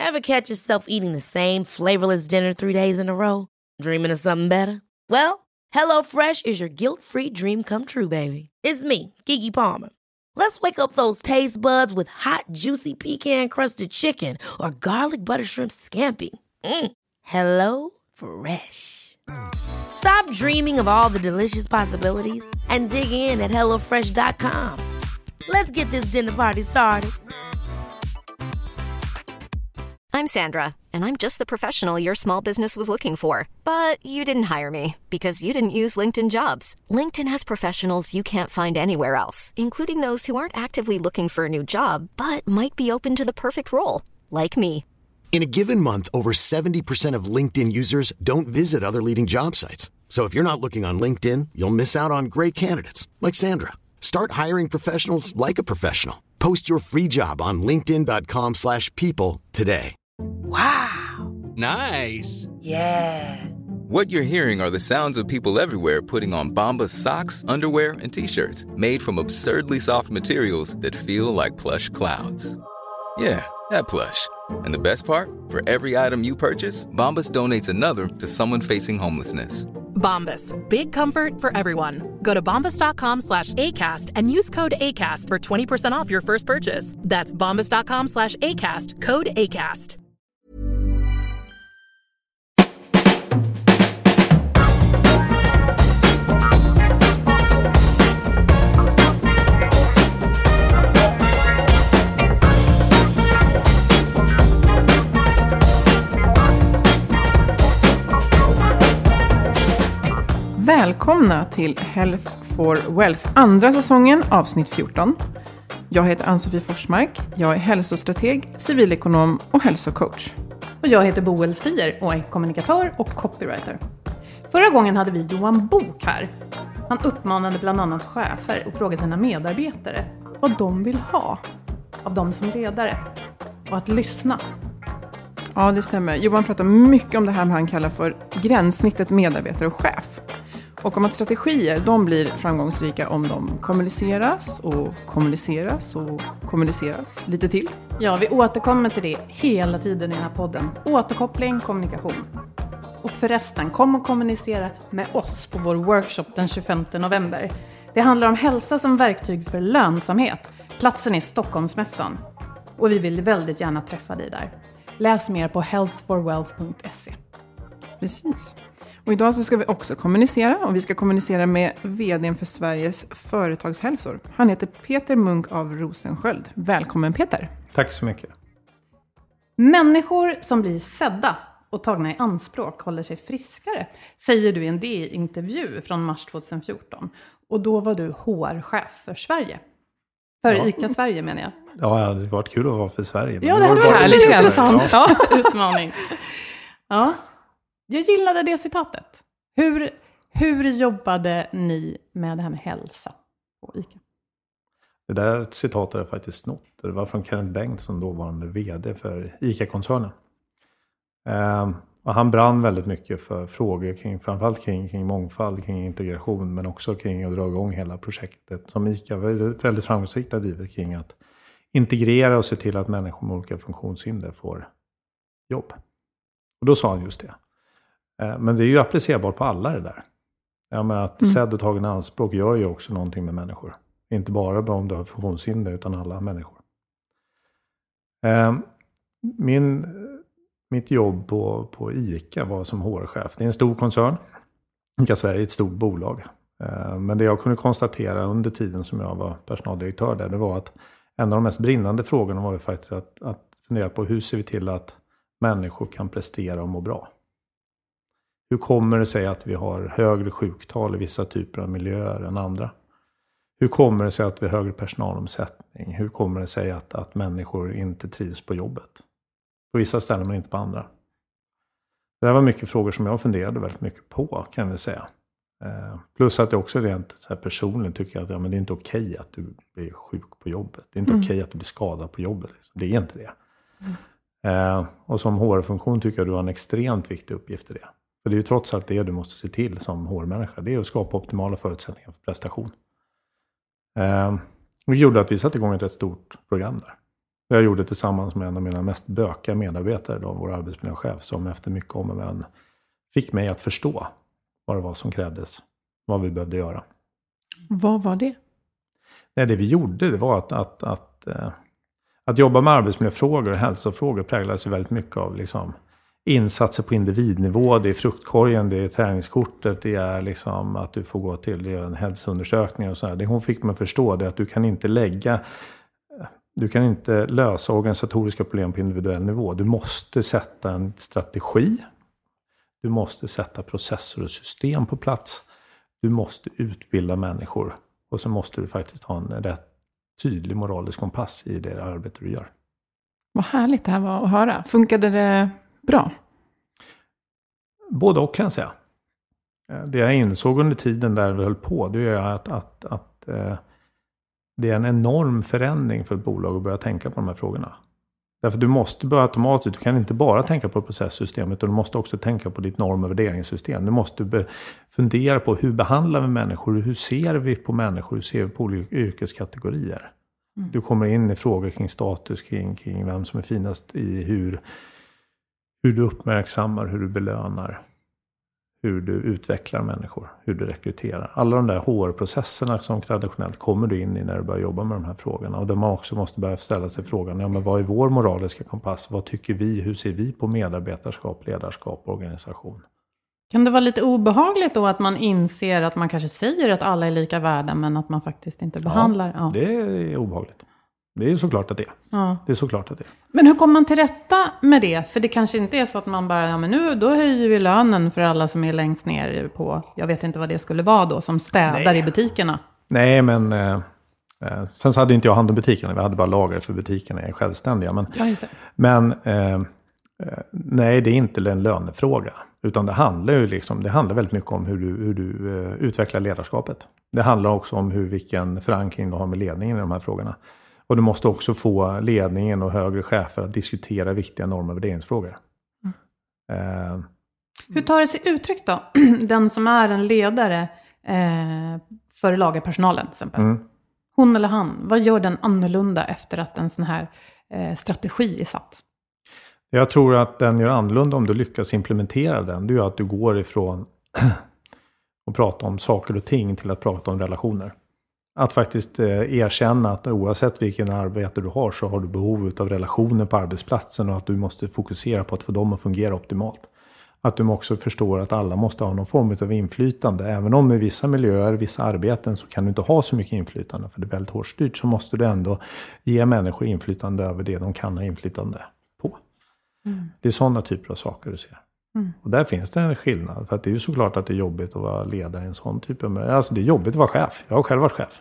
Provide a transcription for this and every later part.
Ever catch yourself eating the same flavorless dinner 3 days in a row? Dreaming of something better? Well, HelloFresh is your guilt-free dream come true, baby. It's me, Keke Palmer. Let's wake up those taste buds with hot, juicy pecan-crusted chicken or garlic butter shrimp scampi. Hello Fresh. Stop dreaming of all the delicious possibilities and dig in at HelloFresh.com. Let's get this dinner party started. I'm Sandra, and I'm just the professional your small business was looking for. But you didn't hire me because you didn't use LinkedIn Jobs. LinkedIn has professionals you can't find anywhere else, including those who aren't actively looking for a new job, but might be open to the perfect role, like me. In a given month, over 70% of LinkedIn users don't visit other leading job sites. So if you're not looking on LinkedIn, you'll miss out on great candidates like Sandra. Start hiring professionals like a professional. Post your free job on linkedin.com/people today. Wow. Nice. Yeah. What you're hearing are the sounds of people everywhere putting on Bombas socks, underwear, and T-shirts made from absurdly soft materials that feel like plush clouds. Yeah, that plush. And the best part? For every item you purchase, Bombas donates another to someone facing homelessness. Bombas. Big comfort for everyone. Go to bombas.com/ACAST and use code ACAST for 20% off your first purchase. That's bombas.com/ACAST. Code ACAST. Välkomna till Health for Wealth, andra säsongen, avsnitt 14. Jag heter Ann-Sofie Forsmark, jag är hälsostrateg, civilekonom och hälsocoach. Och jag heter Boel Stier och är kommunikatör och copywriter. Förra gången hade vi Johan Bok här. Han uppmanade bland annat chefer och frågade sina medarbetare vad de vill ha av dem som ledare och att lyssna. Ja, det stämmer. Johan pratar mycket om det här han kallar för gränssnittet medarbetare och chef. Och om att strategier, de blir framgångsrika om de kommuniceras och kommuniceras och kommuniceras lite till. Ja, vi återkommer till det hela tiden i den här podden. Återkoppling, kommunikation. Och förresten, kom och kommunicera med oss på vår workshop den 25 november. Det handlar om hälsa som verktyg för lönsamhet. Platsen är Stockholmsmässan. Och vi vill väldigt gärna träffa dig där. Läs mer på healthforwealth.se. Precis. Och idag så ska vi också kommunicera, och vi ska kommunicera med vdn för Sveriges företagshälsor. Han heter Peter Munk av Rosensköld. Välkommen Peter. Tack så mycket. Människor som blir sedda och tagna i anspråk håller sig friskare, säger du i en DI-intervju från mars 2014. Och då var du HR-chef för Sverige. För ICA Sverige menar jag. Ja, det hade varit kul att vara för Sverige. Ja, det hade varit intressant. Ja. Utmaning. Ja. Jag gillade det citatet. Hur jobbade ni med det här med hälsa på ICA? Det där citatet är faktiskt snott. Det var från Kenneth Bengtsson, dåvarande vd för ICA-koncernen. Och han brann väldigt mycket för frågor kring, framförallt kring mångfald, kring integration, men också kring att dra igång hela projektet som ICA väldigt framgångsrikt har drivit kring att integrera och se till att människor med olika funktionshinder får jobb. Och då sa han just det. Men det är ju applicerbart på alla det där. Jag menar att sedd och tagen anspråk gör ju också någonting med människor. Inte bara om du har funktionshinder utan alla människor. Mitt jobb på ICA var som HR-chef. Det är en stor koncern. ICA Sverige är ett stort bolag. Men det jag kunde konstatera under tiden som jag var personaldirektör där, det var att en av de mest brinnande frågorna var ju faktiskt att fundera på hur ser vi till att människor kan prestera och må bra. Hur kommer det sig att vi har högre sjuktal i vissa typer av miljöer än andra? Hur kommer det sig att vi har högre personalomsättning? Hur kommer det sig att människor inte trivs på jobbet? På vissa ställen men inte på andra. Det var mycket frågor som jag funderade väldigt mycket på, kan vi säga. Plus att jag också rent så här personligen tycker att men det är inte okej att du blir sjuk på jobbet. Det är inte okej att du blir skadad på jobbet. Liksom. Det är inte det. Och som HR-funktion tycker jag du har en extremt viktig uppgift i det. För det är ju trots allt det du måste se till som HR-människa. Det är att skapa optimala förutsättningar för prestation. Det gjorde att vi satte igång ett rätt stort program där. Jag gjorde det tillsammans med en av mina mest bökiga medarbetare, då, vår arbetsmiljöchef, som efter mycket om och men fick mig att förstå vad det var som krävdes, vad vi behövde göra. Vad var det? Nej, det vi gjorde, det var att jobba med arbetsmiljöfrågor och hälsofrågor präglades ju väldigt mycket av liksom insatser på individnivå. Det är fruktkorgen, det är träningskortet, det är liksom att du får gå till en hälsoundersökning och så här. Det hon fick mig att förstå det är att du kan inte lösa organisatoriska problem på individuell nivå. Du måste sätta en strategi. Du måste sätta processer och system på plats. Du måste utbilda människor. Och så måste du faktiskt ha en rätt tydlig moralisk kompass i det arbete du gör. Vad härligt det här var att höra. Funkade det bra? Både och kan jag säga. Det jag insåg under tiden där vi höll på, det är att det är en enorm förändring för ett bolag att börja tänka på de här frågorna. Därför du måste börja automatiskt, du kan inte bara tänka på processsystemet, utan du måste också tänka på ditt norm- och värderingssystem. Du måste fundera på hur behandlar vi människor, hur ser vi på människor, hur ser vi på olika yrkeskategorier. Du kommer in i frågor kring status, kring vem som är finast i hur du uppmärksammar, hur du belönar, hur du utvecklar människor, hur du rekryterar. Alla de där HR-processerna som traditionellt kommer du in i när du börjar jobba med de här frågorna. Och där man också måste börja ställa sig frågan, ja, men vad är vår moraliska kompass? Vad tycker vi? Hur ser vi på medarbetarskap, ledarskap och organisation? Kan det vara lite obehagligt då att man inser att man kanske säger att alla är lika värda, men att man faktiskt inte behandlar? Ja, det är obehagligt. Det är ju såklart att det är. Ja. Det är såklart att det är. Men hur kommer man till rätta med det? För det kanske inte är så att man bara, ja men nu då höjer vi lönen för alla som är längst ner på, jag vet inte vad det skulle vara då, som städar i butikerna. Nej, men sen så hade inte jag hand om butikerna. Vi hade bara lager för butikerna, är självständiga. Men, ja, just det. Men nej, det är inte en lönefråga. Utan det handlar väldigt mycket om hur du utvecklar ledarskapet. Det handlar också om vilken förankring du har med ledningen i de här frågorna. Och du måste också få ledningen och högre chefer att diskutera viktiga normer och värderingsfrågor. Hur tar det sig uttryck då? Den som är en ledare för lagerpersonalen till exempel. Hon eller han, vad gör den annorlunda efter att en sån här strategi är satt? Jag tror att den gör annorlunda om du lyckas implementera den. Det är att du går ifrån att prata om saker och ting till att prata om relationer. Att faktiskt erkänna att oavsett vilken arbete du har så har du behov av relationer på arbetsplatsen och att du måste fokusera på att få dem att fungera optimalt. Att du också förstår att alla måste ha någon form av inflytande. Även om i vissa miljöer, vissa arbeten så kan du inte ha så mycket inflytande för det är väldigt hårt styrt, så måste du ändå ge människor inflytande över det de kan ha inflytande på. Det är sådana typer av saker du ser. Och där finns det en skillnad. För att det är ju såklart att det är jobbigt att vara ledare i en sån typ av... Alltså det är jobbigt att vara chef. Jag har själv varit chef.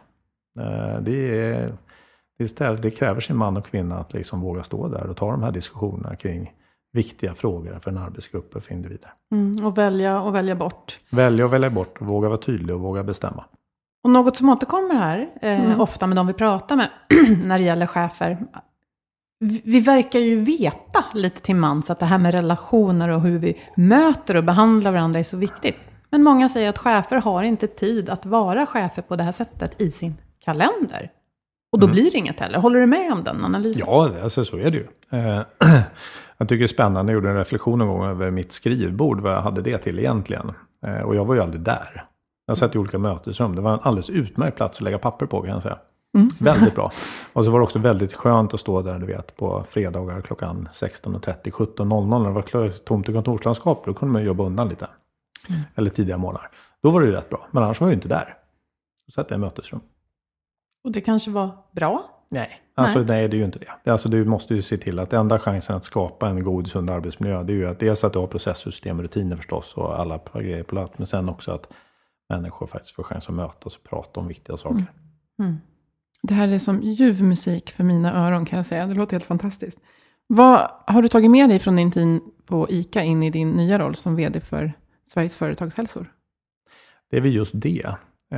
Det kräver sin man och kvinna att liksom våga stå där och ta de här diskussionerna kring viktiga frågor för en arbetsgrupp och för individer. Och välja bort. Välja bort och våga vara tydlig och våga bestämma. Och något som återkommer här, ofta med de vi pratar med när det gäller chefer. Vi verkar ju veta lite till mans att det här med relationer och hur vi möter och behandlar varandra är så viktigt. Men många säger att chefer har inte tid att vara chefer på det här sättet i sin kalender. Och då blir det inget heller. Håller du med om den analysen? Ja, alltså så är det ju. Jag tycker det är spännande. Jag gjorde en reflektion en gång över mitt skrivbord. Vad jag hade det till egentligen. Och jag var ju aldrig där. Jag satt i olika mötesrum. Det var en alldeles utmärkt plats att lägga papper på, kan jag säga. Väldigt bra. Och så var det också väldigt skönt att stå där, du vet, på fredagar klockan 16.30, 17.00 när det var tomt i kontorslandskap. Då kunde man jobba undan lite. Eller tidiga månader. Då var det ju rätt bra. Men annars var jag ju inte där. Så satt jag i mötesrum. Och det kanske var bra? Nej, det är ju inte det. Alltså du måste ju se till att enda chansen att skapa en god, sund arbetsmiljö, det är ju att dels att du har processsystem och rutiner förstås och alla grejer på plats. Men sen också att människor faktiskt får chans att mötas och prata om viktiga saker. Det här är som ljuv musik för mina öron, kan jag säga. Det låter helt fantastiskt. Vad har du tagit med dig från din tid på ICA in i din nya roll som vd för Sveriges företagshälsor? Det är väl just det.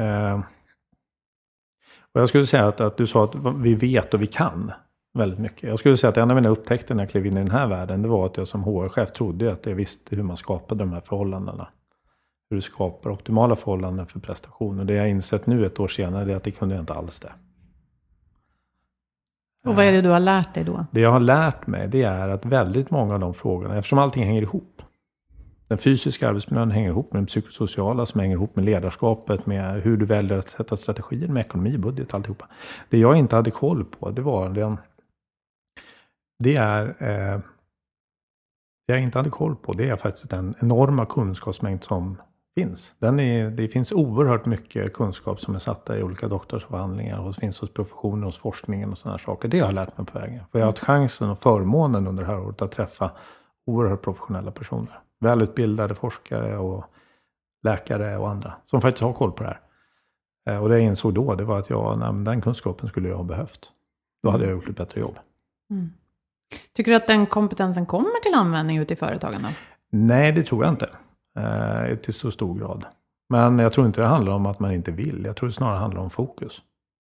Och jag skulle säga att du sa att vi vet och vi kan väldigt mycket. Jag skulle säga att en av mina upptäckter när jag klev in i den här världen, det var att jag som HR-chef trodde att jag visste hur man skapade de här förhållandena. Hur du skapar optimala förhållanden för prestation. Och det jag insett nu ett år senare är att det kunde jag inte alls det. Och vad är det du har lärt dig då? Det jag har lärt mig, det är att väldigt många av de frågorna, eftersom allting hänger ihop. Den fysiska arbetsmiljön hänger ihop med den psykosociala, som hänger ihop med ledarskapet, med hur du väljer att sätta strategier, med ekonomi, budget, alltihopa. Det jag inte hade koll på, det är faktiskt den enorma kunskapsmängd som finns. Det finns oerhört mycket kunskap som är satta i olika doktorsavhandlingar och finns hos professionen, hos forskningen och sådana saker. Det har jag lärt mig på vägen. För jag har haft chansen och förmånen under det här året att träffa oerhört professionella personer. Välutbildade forskare och läkare och andra som faktiskt har koll på det här. Och det jag insåg då, det var att den kunskapen skulle jag ha behövt. Då hade jag gjort ett bättre jobb. Mm. Tycker du att den kompetensen kommer till användning ute i företagen då? Nej, det tror jag inte. Till så stor grad. Men jag tror inte det handlar om att man inte vill. Jag tror det snarare handlar om fokus.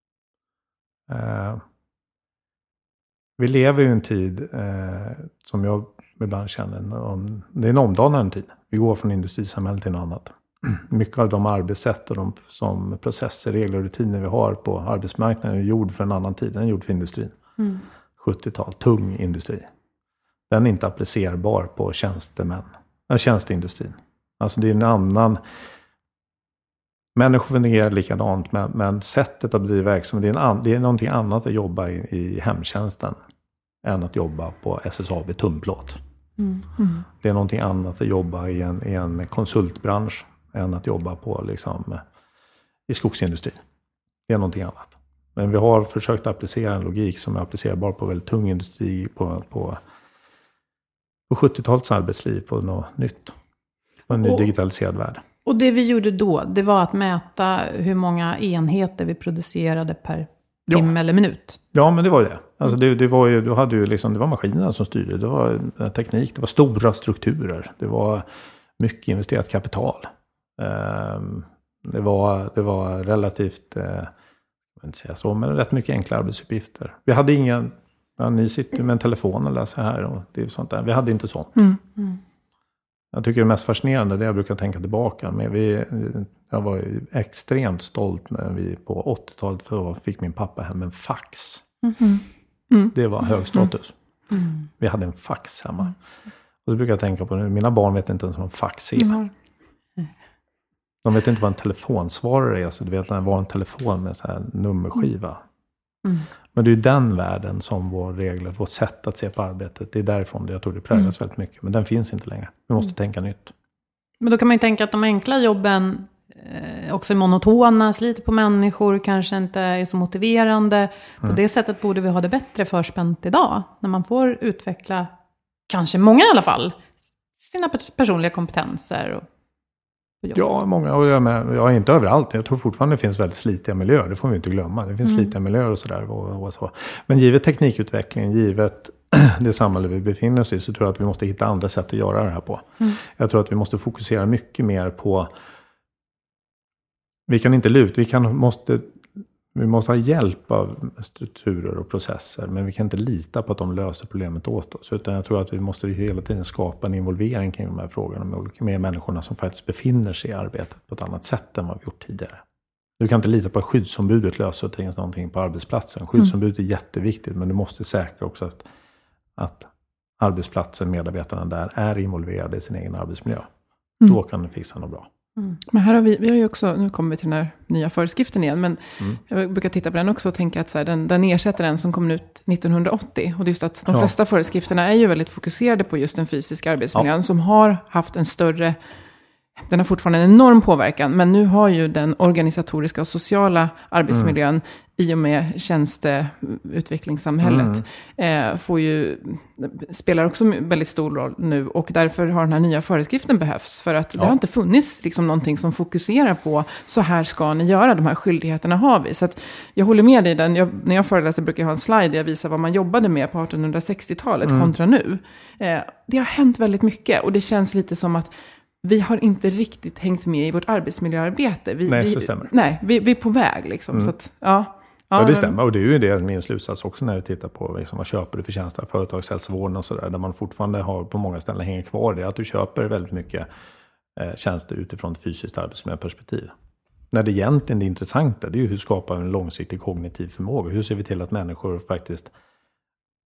Vi lever ju en tid som jag ibland känner det är en omdanande tid. Vi går från industrisamhället till något annat. Mycket av de arbetssätt och som processer, regler och rutiner vi har på arbetsmarknaden är gjord för en annan tid. Den är gjord för industrin. 70-tal, tung industri. Den är inte applicerbar på tjänsteindustrin. Alltså det är en annan... Människor fungerar likadant, men sättet att bedriva verksamhet, det är någonting annat att jobba i hemtjänsten än att jobba på SSAB tunnplåt. Det är någonting annat att jobba i en konsultbransch än att jobba på i skogsindustrin. Det är någonting annat. Men vi har försökt applicera en logik som är applicerbar på väldigt tung industri, på 70-talets arbetsliv, på något nytt. På en ny digitaliserad värld. Och det vi gjorde då, det var att mäta hur många enheter vi producerade per timme eller minut. Ja, men det var det. Alltså det var ju, du hade ju det var maskinerna som styrde. Det var teknik, det var stora strukturer. Det var mycket investerat kapital. Det var relativt, jag vill inte säga så, men rätt mycket enkla arbetsuppgifter. Vi hade ingen, ni sitter med en telefon och läser här och det är sånt där. Vi hade inte sånt. Jag tycker det mest fascinerande, det jag brukar tänka tillbaka med. Jag var extremt stolt när vi på 80-talet fick min pappa hem en fax. Det var hög status. Vi hade en fax hemma. Och så brukar jag tänka på nu, mina barn vet inte ens vad en fax är. De vet inte vad en telefonsvarare är. Så du vet, det var en telefon med så här nummerskiva. Men det är ju den världen som vårt sätt att se på arbetet, det är därifrån jag tror det präglas väldigt mycket. Men den finns inte längre. Vi måste tänka nytt. Men då kan man ju tänka att de enkla jobben också är monotona, sliter på människor, kanske inte är så motiverande. På det sättet borde vi ha det bättre förspänt idag. När man får utveckla, kanske många i alla fall, sina personliga kompetenser och ja, många. Och jag är inte överallt. Jag tror fortfarande det finns väldigt slitiga miljöer. Det får vi inte glömma. Det finns slitiga miljöer och sådär. Och så. Men givet teknikutvecklingen, givet det samhälle vi befinner oss i, så tror jag att vi måste hitta andra sätt att göra det här på. Jag tror att vi måste fokusera mycket mer på... Vi kan inte luta. Vi måste ha hjälp av strukturer och processer. Men vi kan inte lita på att de löser problemet åt oss. Utan jag tror att vi måste hela tiden skapa en involvering kring de här frågorna med människorna som faktiskt befinner sig i arbetet på ett annat sätt än vad vi gjort tidigare. Du kan inte lita på att skyddsombudet löser någonting på arbetsplatsen. Skyddsombudet är jätteviktigt, men du måste säkra också att arbetsplatsen, medarbetarna där, är involverade i sin egen arbetsmiljö. Då kan du fixa något bra. Men här har vi har ju också, nu kommer vi till den här nya föreskriften igen, men jag brukar titta på den också och tänka att så här, den ersätter den som kom ut 1980. Och det är just att de flesta föreskrifterna är ju väldigt fokuserade på just den fysiska arbetsmiljön som har haft den har fortfarande en enorm påverkan, men nu har ju den organisatoriska och sociala arbetsmiljön i och med tjänsteutvecklingssamhället spelar också väldigt stor roll nu, och därför har den här nya föreskriften behövs, för att det har inte funnits någonting som fokuserar på så här ska ni göra, de här skyldigheterna har vi. Så att jag håller med dig, när jag föreläser brukar jag ha en slide där jag visar vad man jobbade med på 1860-talet kontra nu. Det har hänt väldigt mycket, och det känns lite som att vi har inte riktigt hängt med i vårt arbetsmiljöarbete. Nej, så stämmer. Nej, vi är på väg Så att, ja, det stämmer. Och det är ju det min slutsats också när jag tittar på vad köper du för tjänster, företagshälsovården och sådär. Där man fortfarande har på många ställen hänger kvar det. Att du köper väldigt mycket tjänster utifrån ett fysiskt arbetsmiljöperspektiv. När det egentligen är intressanta, det är ju hur skapar en långsiktig kognitiv förmåga. Hur ser vi till att människor faktiskt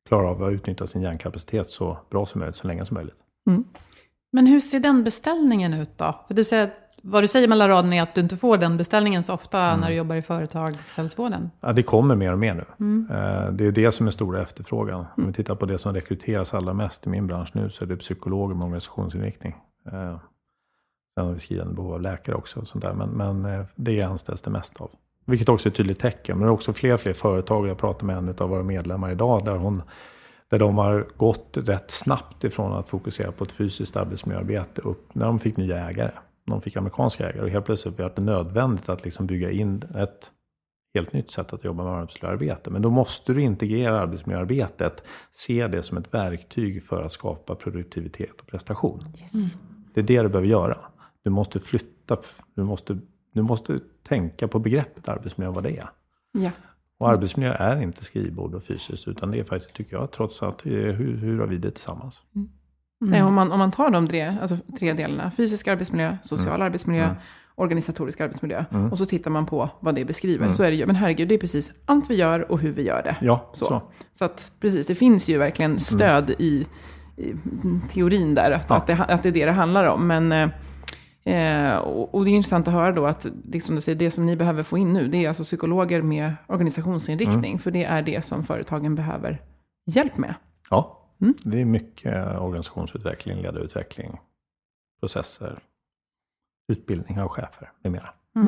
klarar av att utnyttja sin hjärnkapacitet så bra som möjligt, så länge som möjligt. Mm. Men hur ser den beställningen ut då? För du säger, vad du säger mellan raden är att du inte får den beställningen så ofta när du jobbar i företagshälsovården. Ja, det kommer mer och mer nu. Det är det som är stora efterfrågan. Om vi tittar på det som rekryteras allra mest i min bransch nu, så är det psykologer med organisationsinriktning. Sen har vi skrivande behov av läkare också. Och sånt där. Men det anställs det mest av. Vilket också är ett tydligt tecken. Men det är också fler företag. Jag pratar med en av våra medlemmar idag där de har gått rätt snabbt ifrån att fokusera på ett fysiskt arbetsmiljöarbete upp när de fick nya ägare. De fick amerikanska ägare och helt plötsligt blev det nödvändigt att liksom bygga in ett helt nytt sätt att jobba med arbetsmiljöarbete. Men då måste du integrera arbetsmiljöarbetet, se det som ett verktyg för att skapa produktivitet och prestation. Yes. Det är det du behöver göra. Du måste flytta, du måste tänka på begreppet arbetsmiljö, vad det är. Ja. Och arbetsmiljö är inte skrivbord och fysiskt, utan det är faktiskt, tycker jag, trots att hur har vi det tillsammans? Nej, om man tar de tre delarna, fysisk arbetsmiljö, social arbetsmiljö, organisatorisk arbetsmiljö, och så tittar man på vad det beskriver, så är det ju, men herregud, det är precis allt vi gör och hur vi gör det. Ja, så att precis, det finns ju verkligen stöd i teorin där, att det är det handlar om, men och det är intressant att höra då att liksom du säger, det som ni behöver få in nu, det är alltså psykologer med organisationsinriktning, för det är det som företagen behöver hjälp med. Ja, det är mycket organisationsutveckling, ledarutveckling, processer, utbildning av chefer med mera.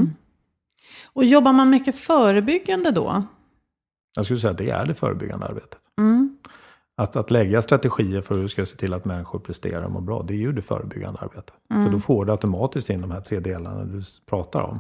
Och jobbar man mycket förebyggande då? Jag skulle säga att det är det förebyggande arbetet. Att lägga strategier för hur du ska se till att människor presterar och mår bra, det är ju det förebyggande arbetet. För då får du automatiskt in de här 3 delarna du pratar om.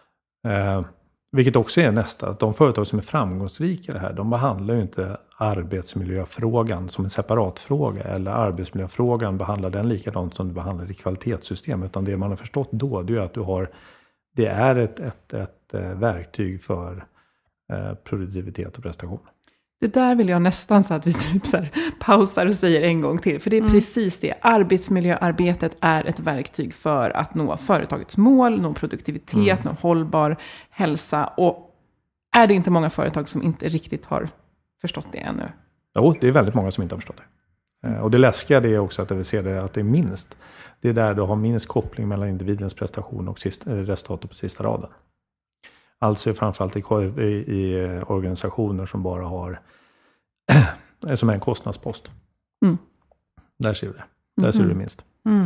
Vilket också är nästa, att de företag som är framgångsrika i det här, de behandlar ju inte arbetsmiljöfrågan som en separat fråga, eller arbetsmiljöfrågan behandlar den likadant som du behandlar i kvalitetssystem, utan det man har förstått då, det är att det är ett verktyg för produktivitet och prestation. Det där vill jag nästan så att vi typ så här pausar och säger en gång till. För det är precis det. Arbetsmiljöarbetet är ett verktyg för att nå företagets mål, nå produktivitet, nå hållbar hälsa. Och är det inte många företag som inte riktigt har förstått det ännu? Jo, det är väldigt många som inte har förstått det. Och det läskiga är också att vi ser det, att det är minst. Det är där du har minst koppling mellan individens prestation och resultatet på sista raden. Alltså framförallt i organisationer som bara har som en kostnadspost. Där ser du det. Där ser du det minst.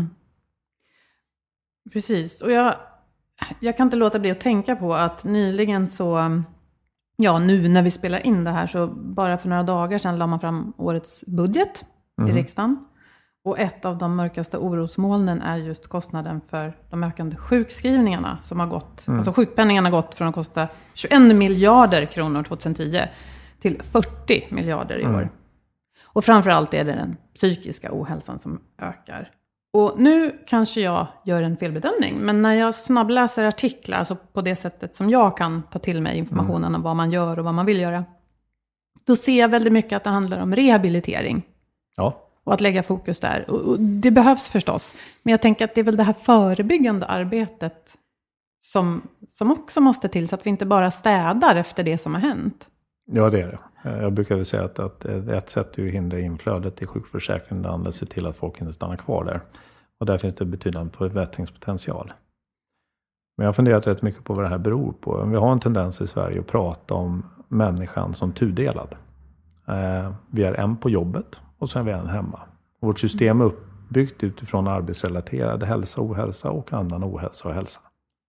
Precis. Och jag kan inte låta bli att tänka på att nyligen så, nu när vi spelar in det här, så bara för några dagar sedan la man fram årets budget i riksdagen. Och ett av de mörkaste orosmolnen är just kostnaden för de ökande sjukskrivningarna som har gått. Alltså sjukpenningen har gått från att kosta 21 miljarder kronor 2010 till 40 miljarder i år. Och framförallt är det den psykiska ohälsan som ökar. Och nu kanske jag gör en felbedömning, men när jag snabbläser artiklar, alltså på det sättet som jag kan ta till mig informationen om vad man gör och vad man vill göra, då ser jag väldigt mycket att det handlar om rehabilitering. Ja. Och att lägga fokus där. Och det behövs förstås. Men jag tänker att det är väl det här förebyggande arbetet som också måste till, så att vi inte bara städar efter det som har hänt. Ja, det är det. Jag brukar väl säga att ett sätt är att hindra inflödet i sjukförsäkringen, det andra ser till att folk inte stannar kvar där. Och där finns det betydande förbättringspotential. Men jag har funderat rätt mycket på vad det här beror på. Vi har en tendens i Sverige att prata om människan som tudelad. Vi är en på jobbet och sen är vi en hemma. Vårt system är uppbyggt utifrån arbetsrelaterad hälsa, ohälsa och annan ohälsa och hälsa.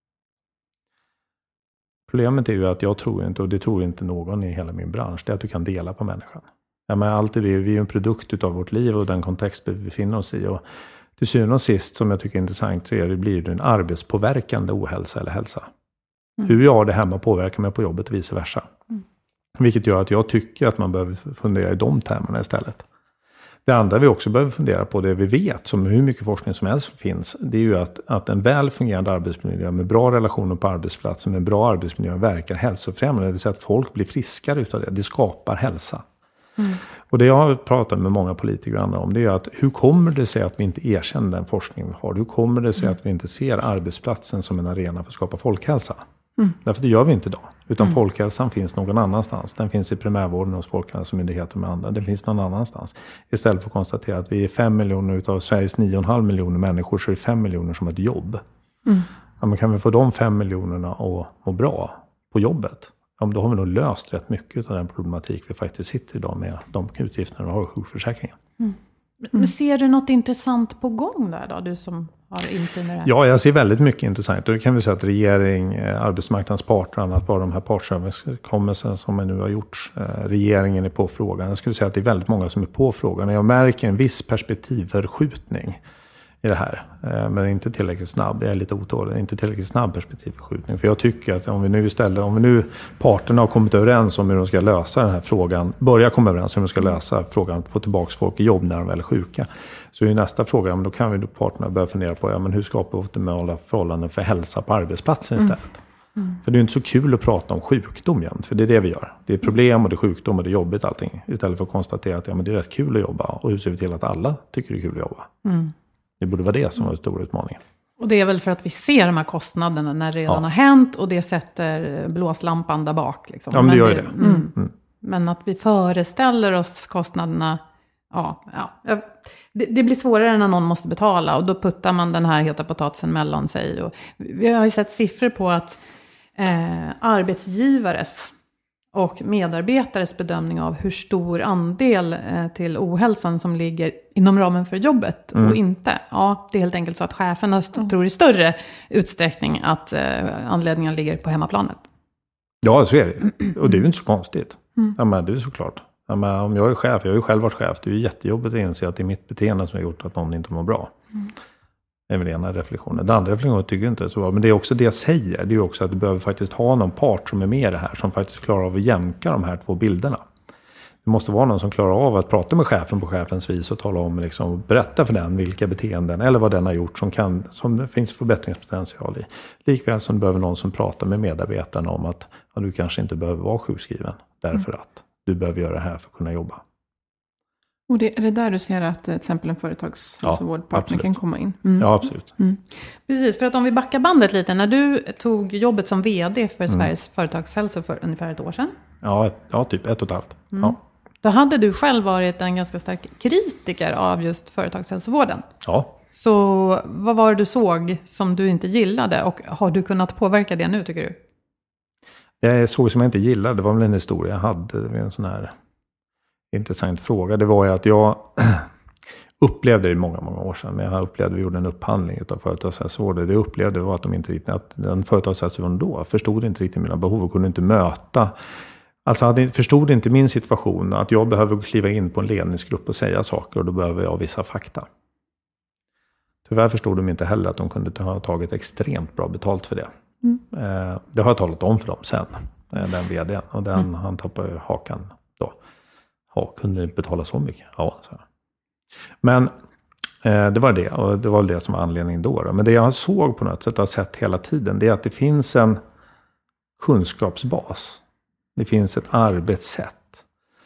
Problemet är ju att jag tror inte, och det tror inte någon i hela min bransch, det är att du kan dela på människan. Ja, men alltid vi är en produkt av vårt liv och den kontext vi befinner oss i. Och till syvende och sist, som jag tycker är intressant, så blir det en arbetspåverkande ohälsa eller hälsa. Hur jag har det hemma påverkar mig på jobbet och vice versa. Vilket gör att jag tycker att man behöver fundera i de termerna istället. Det andra vi också behöver fundera på, det vi vet, som hur mycket forskning som helst finns, det är ju att en väl fungerande arbetsmiljö med bra relationer på arbetsplatsen, med bra arbetsmiljö verkar hälsofrämjande. Det vill säga att folk blir friskare utav det. Det skapar hälsa. Och det jag har pratat med många politiker och andra om, det är att hur kommer det sig att vi inte erkänner den forskning vi har? Hur kommer det sig att vi inte ser arbetsplatsen som en arena för att skapa folkhälsa? Därför det gör vi inte idag. Utan folkhälsan finns någon annanstans. Den finns i primärvården hos Folkhälsomyndigheten med andra. Den finns någon annanstans. Istället för att konstatera att vi är 5 miljoner utav Sveriges 9,5 miljoner människor, så är det 5 miljoner som har ett jobb. Ja, men kan vi få de 5 miljonerna att må bra på jobbet? Ja, då har vi nog löst rätt mycket av den problematik vi faktiskt sitter idag med de utgifterna vi har i sjukförsäkringen. Men ser du något intressant på gång där då, du som har insyn i det här? Ja, jag ser väldigt mycket intressant. Och det kan vi säga att regering, arbetsmarknadens parter, annat bara de här partsöverenskommelserna som nu har gjorts. Regeringen är på frågan. Jag skulle säga att det är väldigt många som är på frågan. Och jag märker en viss perspektivförskjutning i det här. Men inte tillräckligt snabb. Jag är lite otålig. Inte tillräckligt snabb perspektivförskjutning. För jag tycker att om vi nu parterna har kommit överens om hur de ska lösa den här frågan. Börja komma överens om hur de ska lösa frågan att få tillbaka folk i jobb när de väl är sjuka. Så är nästa fråga, men då kan vi då parterna börja fundera på men hur skapar vi optimala förhållanden för hälsa på arbetsplatsen istället. För det är inte så kul att prata om sjukdom jämt. För det är det vi gör. Det är problem och det är sjukdom och det är jobbigt allting. Istället för att konstatera att men det är rätt kul att jobba. Och hur ser vi till att alla tycker det är kul att jobba. Det borde vara det som var en stor utmaning. Och det är väl för att vi ser de här kostnaderna när det redan har hänt. Och det sätter blåslampan där bak. Liksom. Ja, men det gör ju det. Men att vi föreställer oss kostnaderna. Det blir svårare när någon måste betala. Och då puttar man den här heta potatisen mellan sig. Och vi har ju sett siffror på att arbetsgivares och medarbetares bedömning av hur stor andel till ohälsan som ligger inom ramen för jobbet och inte. Ja, det är helt enkelt så att cheferna tror i större utsträckning att anledningen ligger på hemmaplanet. Ja, så är det. Och det är ju inte så konstigt. Ja, men det är såklart. Ja, men om jag är chef, jag har ju själv varit chef, det är ju jättejobbigt att inse att det är mitt beteende som har gjort att någon inte mår bra. Det är väl ena reflektionen. Den andra reflektionen tycker jag inte så bra. Men det är också det jag säger. Det är ju också att du behöver faktiskt ha någon part som är med i det här. Som faktiskt klarar av att jämka de här två bilderna. Det måste vara någon som klarar av att prata med chefen på chefens vis. Och tala om, liksom, berätta för den vilka beteenden eller vad den har gjort som det finns förbättringspotential i. Likväl som du behöver någon som pratar med medarbetarna om att du kanske inte behöver vara sjukskriven. Därför att du behöver göra det här för att kunna jobba. Och är det där du ser att till exempel en företagshälsovårdpartner kan komma in? Ja, absolut. Precis, för att om vi backar bandet lite. När du tog jobbet som vd för Sveriges företagshälsa för ungefär ett år sedan. Ja, typ 1,5. Ja. Då hade du själv varit en ganska stark kritiker av just företagshälsovården. Ja. Så vad var det du såg som du inte gillade? Och har du kunnat påverka det nu, tycker du? Jag såg som jag inte gillade. Det var väl en historia jag hade. En sån här intressant fråga. Det var ju att jag upplevde det i många år sedan. Men jag upplevde att vi gjorde en upphandling av företagshälsovården. Det jag upplevde var att att den företagshälsovården då förstod inte riktigt mina behov och kunde inte möta. Alltså förstod inte min situation att jag behöver kliva in på en ledningsgrupp och säga saker och då behöver jag vissa fakta. Tyvärr förstod de inte heller att de kunde ha tagit extremt bra betalt för det. Det har jag talat om för dem sen, den vdn. Och han tappade hakan då. Kunde inte betala så mycket? Ja, så. Men det var det. Och det var det som var anledningen då. Men det jag såg på något sätt, har sett hela tiden, det är att det finns en kunskapsbas. Det finns ett arbetssätt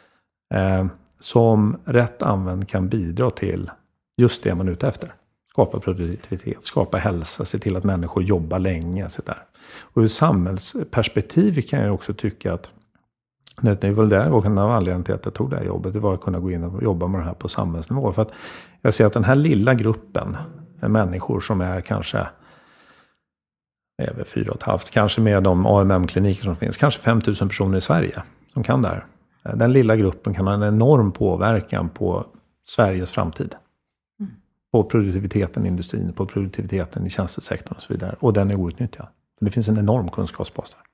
som rätt använd kan bidra till just det man är ute efter. Skapa produktivitet, skapa hälsa, se till att människor jobbar länge. Så där. Och ur samhällsperspektiv kan jag också tycka att det är väl där och en av anledningen till att jag tog det här jobbet, det var att kunna gå in och jobba med det här på samhällsnivå. För att jag ser att den här lilla gruppen människor som är kanske över 4,5, kanske med de AMM-kliniker som finns, kanske 5 000 personer i Sverige som kan det här. Den lilla gruppen kan ha en enorm påverkan på Sveriges framtid. På produktiviteten i industrin, på produktiviteten i tjänstesektorn och så vidare. Och den är outnyttjad. För det finns en enorm kunskapsbas där.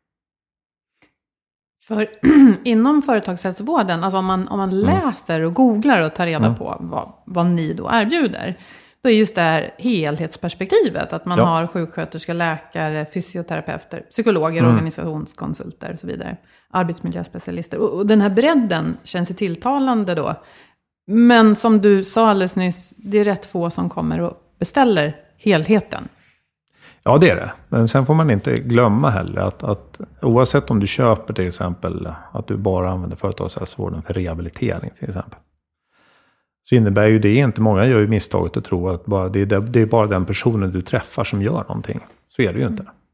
För inom företagshälsovården, alltså om man läser och googlar och tar reda på vad ni då erbjuder, då är just det här helhetsperspektivet, att man har sjuksköterskor, läkare, fysioterapeuter, psykologer, organisationskonsulter och så vidare, arbetsmiljöspecialister. Och den här bredden känns ju tilltalande då. Men som du sa alldeles nyss, det är rätt få som kommer och beställer helheten. Ja, det är det. Men sen får man inte glömma heller att oavsett om du köper till exempel att du bara använder företagshälsovården för rehabilitering till exempel. Så innebär ju det inte, många gör ju misstaget att tro att det är bara den personen du träffar som gör någonting. Så är det ju inte.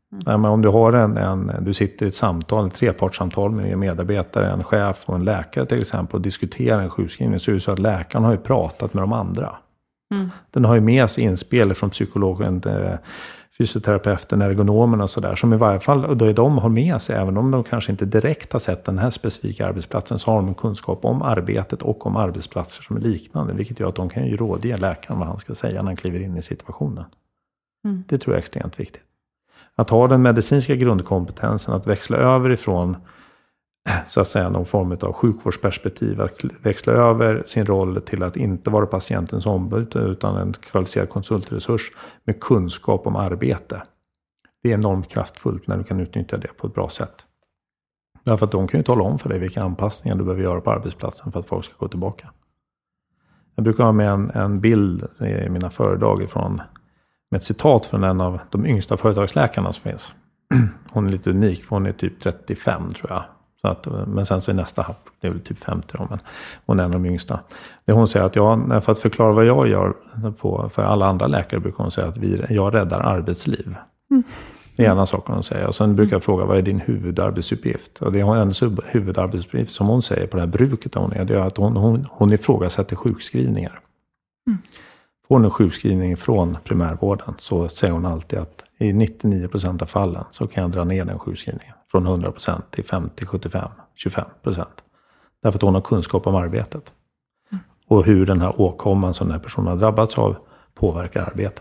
Men om du har du sitter i ett samtal, ett trepartssamtal med en medarbetare, en chef och en läkare till exempel och diskuterar en sjukskrivning, så är det så att läkaren har ju pratat med de andra. Den har ju med sig inspel från psykologen, fysioterapeuten, ergonomen och sådär, som i varje fall, och då de har med sig, även om de kanske inte direkt har sett den här specifika arbetsplatsen, så har de en kunskap om arbetet och om arbetsplatser som är liknande, vilket gör att de kan ju rådge läkaren vad han ska säga när han kliver in i situationen. Det tror jag är extremt viktigt. Att ha den medicinska grundkompetensen, att växla över ifrån så att säga någon form av sjukvårdsperspektiv, att växla över sin roll till att inte vara patientens ombud utan en kvalificerad konsultresurs med kunskap om arbete. Det är enormt kraftfullt när du kan utnyttja det på ett bra sätt. Därför att de kan ju tala om för dig vilka anpassningar du behöver göra på arbetsplatsen för att folk ska gå tillbaka. Jag brukar ha med en bild i mina föredrag med ett citat från en av de yngsta företagsläkarna som finns. Hon är lite unik, för hon är typ 35 tror jag. Så att, men sen så är nästa happ, det är väl typ 50 då, men hon är en av de yngsta. Det hon säger att för att förklara vad jag gör för alla andra läkare brukar hon säga att jag räddar arbetsliv. Det är en sak hon säger. Och sen brukar jag fråga, vad är din huvudarbetsuppgift? Och det är hennes huvudarbetsuppgift som hon säger på det här bruket hon är, det är att hon ifrågasätter sjukskrivningar. Får hon en sjukskrivning från primärvården så säger hon alltid att i 99% av fallen så kan jag dra ner den sjukskrivningen från 100% till 50, 75, 25%. Därför att hon har kunskap om arbetet. Och hur den här åkomman som den här personen har drabbats av påverkar arbetet.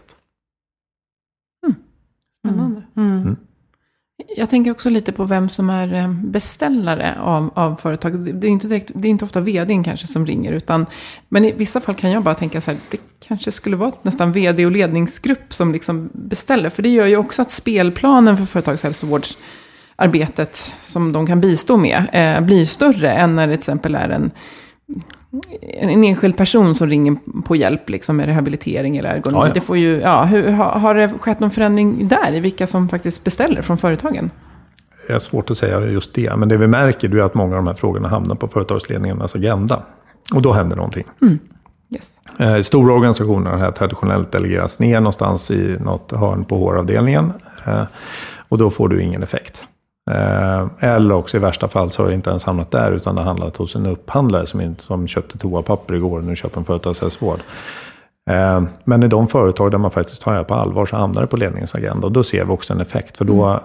Spännande. Jag tänker också lite på vem som är beställare av företag. Det är inte ofta vdn kanske som ringer, men i vissa fall kan jag bara tänka så här, det kanske skulle vara nästan vd och ledningsgrupp som liksom beställer. För det gör ju också att spelplanen för företagshälsovårdsarbetet som de kan bistå med blir större än när det till exempel är en enskild person som ringer på hjälp liksom med rehabilitering eller ergonomi. Ja. Det får ju, har det skett någon förändring där i vilka som faktiskt beställer från företagen? Det är svårt att säga just det, men det vi märker är att många av de här frågorna hamnar på företagsledningarnas agenda. Och då händer någonting. Yes. Stora organisationer har här traditionellt delegerats ner någonstans i något hörn på HR-avdelningen. Och då får du ingen effekt. Eller också i värsta fall så har det inte ens hamnat där, utan det har handlat hos en upphandlare som köpte toapapper igår och nu köper en företagshälsovård. Men i de företag där man faktiskt tar det på allvar så hamnar det på ledningens agenda, och då ser vi också en effekt, för då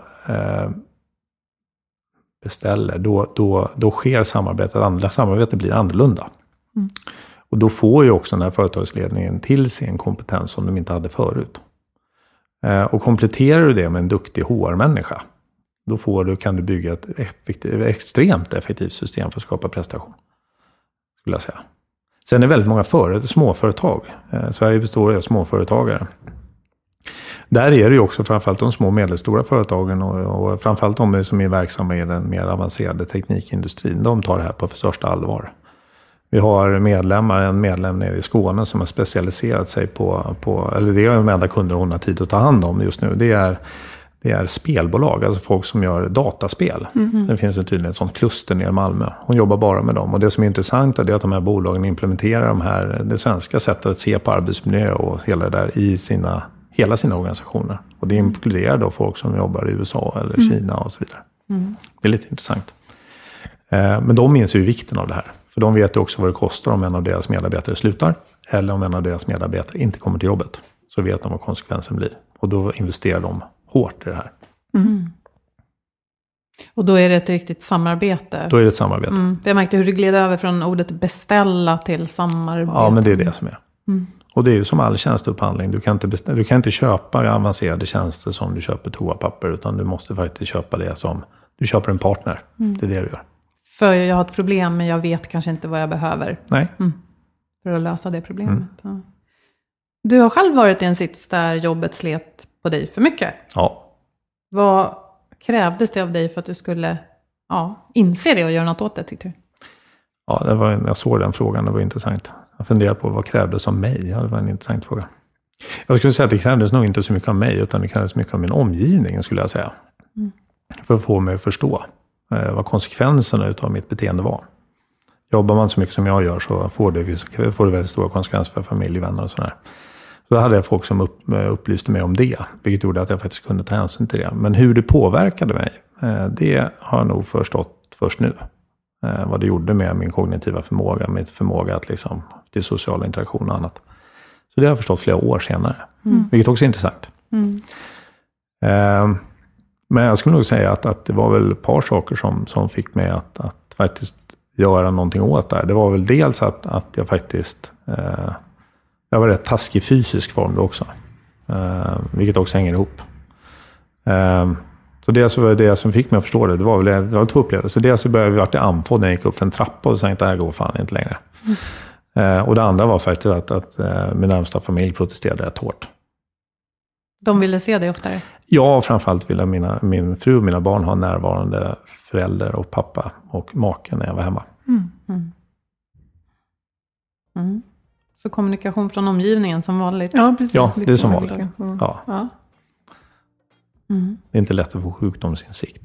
då sker samarbetet blir annorlunda. Och då får ju också den här företagsledningen till sig en kompetens som de inte hade förut. Och kompletterar du det med en duktig HR-människa, då kan du bygga ett extremt effektivt system för att skapa prestation, skulle jag säga. Sen är väldigt många småföretag. Sverige består av småföretagare. Där är det ju också framförallt de små och medelstora företagen och framförallt de som är verksamma i den mer avancerade teknikindustrin. De tar det här på största allvar. Vi har en medlem nere i Skåne som har specialiserat sig på eller det är de enda kunder hon har tid att ta hand om just nu. Det är spelbolag, alltså folk som gör dataspel. Det finns tydligen ett sånt kluster nere i Malmö. Hon jobbar bara med dem. Och det som är intressant är att de här bolagen implementerar det svenska sättet att se på arbetsmiljö och hela det där i hela sina organisationer. Och det inkluderar då folk som jobbar i USA eller Kina och så vidare. Det är lite intressant. Men de inser ju vikten av det här. För de vet ju också vad det kostar om en av deras medarbetare slutar. Eller om en av deras medarbetare inte kommer till jobbet. Så vet de vad konsekvensen blir. Och då investerar de hårt i det här. Och då är det ett riktigt samarbete. Då är det ett samarbete. Jag märkte hur det gled över från ordet beställa till samarbete. Ja, men det är det som är. Och det är ju som all tjänsteupphandling. Du kan inte köpa avancerade tjänster som du köper toapapper. Utan du måste faktiskt köpa det som du köper en partner. Det är det du gör. För jag har ett problem men jag vet kanske inte vad jag behöver. Nej. För att lösa det problemet. Ja. Du har själv varit i en sits där jobbet slet på dig för mycket. Ja. Vad krävdes det av dig för att du skulle inse det och göra något åt det, tyckte du? Ja, jag såg den frågan, det var intressant. Jag funderade på vad krävdes av mig. Ja, det var en intressant fråga. Jag skulle säga att det krävdes nog inte så mycket av mig, utan det krävdes mycket av min omgivning, skulle jag säga. För att få mig att förstå vad konsekvenserna utav mitt beteende var. Jobbar man så mycket som jag gör så får det väldigt stora konsekvenser för familj, vänner och sådär. Då hade jag folk som upplyste mig om det. Vilket gjorde att jag faktiskt kunde ta hänsyn till det. Men hur det påverkade mig, det har jag nog förstått först nu. Vad det gjorde med min kognitiva förmåga. Min förmåga att liksom, till social interaktion och annat. Så det har jag förstått flera år senare. Vilket också är intressant. Men jag skulle nog säga att det var väl ett par saker som fick mig att faktiskt göra någonting åt det här. Det var väl dels att jag faktiskt... jag var rätt taskig fysisk form då också. Vilket också hänger ihop. Så det var det som fick mig att förstå det. Det var 2 upplevelser. Dels så började vi vara i andfådd när jag gick upp för en trappa och tänkte att det här går fan inte längre. Och det andra var faktiskt att min närmsta familj protesterade rätt hårt. De ville se dig oftare? Ja, framförallt ville min fru och mina barn ha närvarande förälder och pappa och maken när jag var hemma. Så kommunikation från omgivningen som vanligt? Ja, precis. Ja, det är som vanligt. Ja. Det är inte lätt att få sjukdomsinsikt.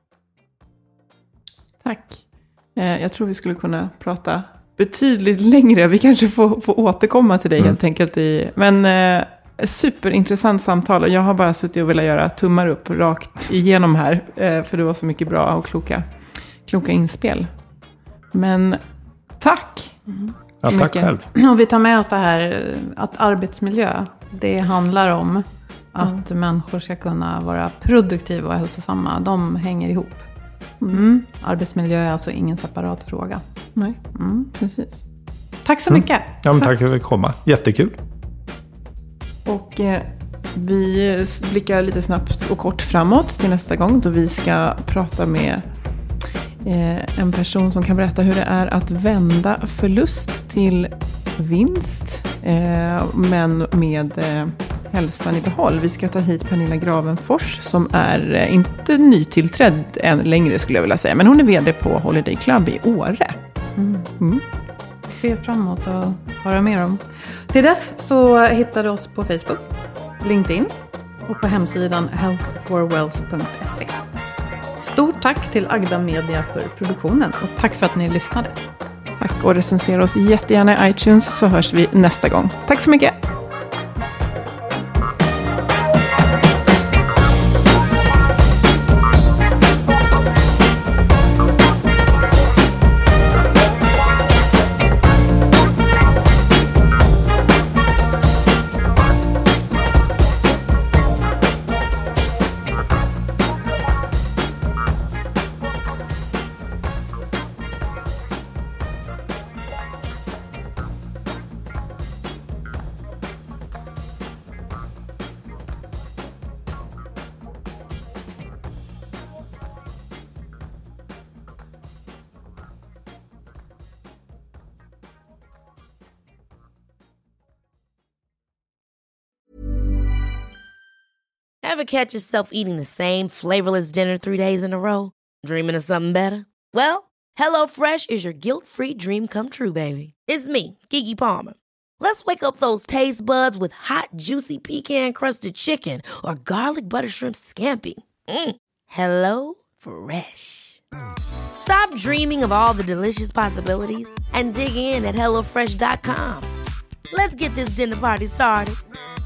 Tack. Jag tror vi skulle kunna prata betydligt längre. Vi kanske får återkomma till dig helt enkelt. Men superintressant samtal. Och jag har bara suttit och velat göra tummar upp rakt igenom här. För det var så mycket bra och kloka inspel. Men tack. Ja, tack själv. Och vi tar med oss det här att arbetsmiljö, det handlar om att människor ska kunna vara produktiva och hälsosamma. De hänger ihop. Arbetsmiljö är alltså ingen separat fråga. Nej, precis. Tack så mycket. Ja, men tack för att vi komma. Jättekul. Och vi blickar lite snabbt och kort framåt till nästa gång då vi ska prata med en person som kan berätta hur det är att vända förlust till vinst, men med hälsan i behåll. Vi ska ta hit Pernilla Gravenfors som är inte nytillträdd än längre skulle jag vilja säga, men hon är vd på Holiday Club i Åre. Se fram emot att höra mer om. Till dess så hittar du oss på Facebook, LinkedIn och på hemsidan healthforwealth.se. Stort tack till Agda Media för produktionen och tack för att ni lyssnade. Tack, och recensera oss jättegärna i iTunes så hörs vi nästa gång. Tack så mycket! Ever catch yourself eating the same flavorless dinner 3 days in a row? Dreaming of something better? Well, HelloFresh is your guilt-free dream come true, baby. It's me, Keke Palmer. Let's wake up those taste buds with hot, juicy pecan-crusted chicken or garlic butter shrimp scampi. Hello Fresh. Stop dreaming of all the delicious possibilities and dig in at HelloFresh.com. Let's get this dinner party started.